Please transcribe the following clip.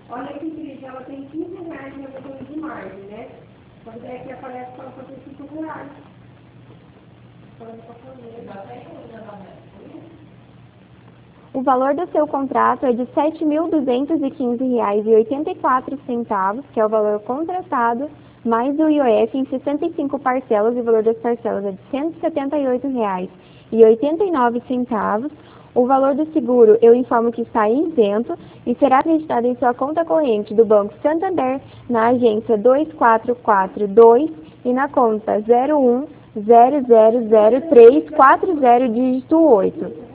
Olha aqui, Cris, ela tem R$ 15 no botão de margem, né? Só que daí aqui aparece que ela só tem R$ 5. O valor do seu contrato é de R$ 7.215,84, que é o valor contratado, mais o IOF em 65 parcelas, e o valor das parcelas é de R$ 178,89. O valor do seguro eu informo que está isento e será acreditado em sua conta corrente do Banco Santander, na agência 2442 e na conta 01000340, dígito 8.